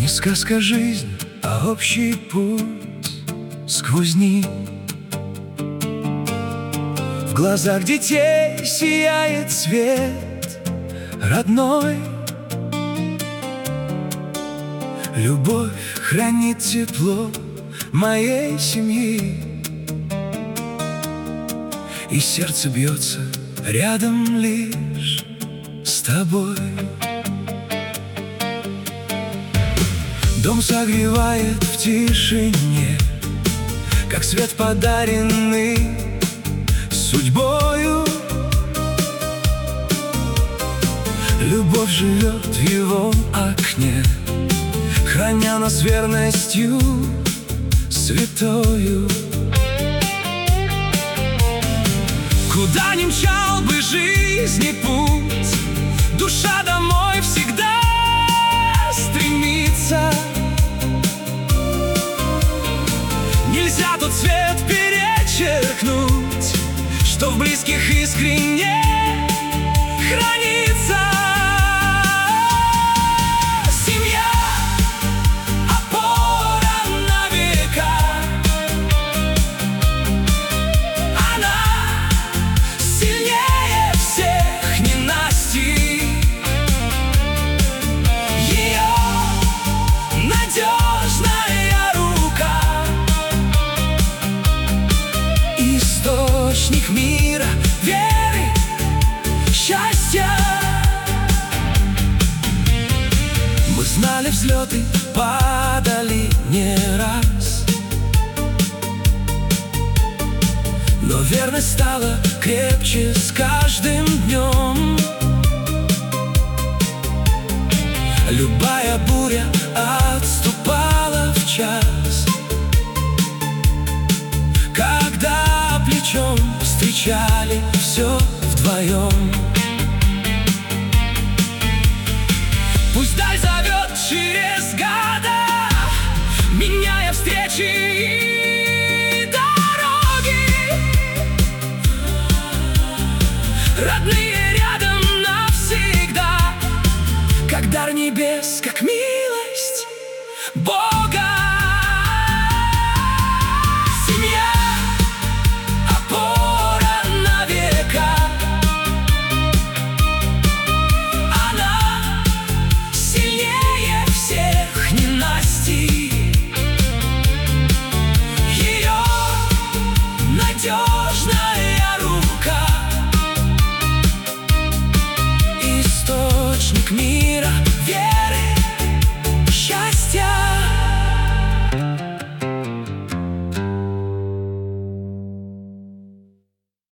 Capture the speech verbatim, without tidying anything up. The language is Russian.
Не сказка жизнь, а общий путь сквозь дни. В глазах детей сияет свет родной. Любовь хранит тепло моей семьи, и сердце бьется рядом лишь с тобой. Дом согревает в тишине, как свет, подаренный судьбою. Любовь живет в его окне, храня нас верностью святою. Куда ни мчал бы жизни путь, душа домой всегда стремится. Нельзя тот свет перечеркнуть, что в близких искренне хранится. Семья — опора на века, она сильнее всех ненастий. Ее надежная рука — источник мира, веры, счастья. Мы знали взлеты, падали не раз, но верность стала крепче с каждым днем. Любая буря отступала в час, когда плечом встречали все вдвоем. Пусть даль зовет через года, меняя встречи и дороги. Родные рядом навсегда, как дар небес, как милость Бога. Семья — опора на века, она сильнее всех ненастий. Ее надежная рука — источник мира, веры,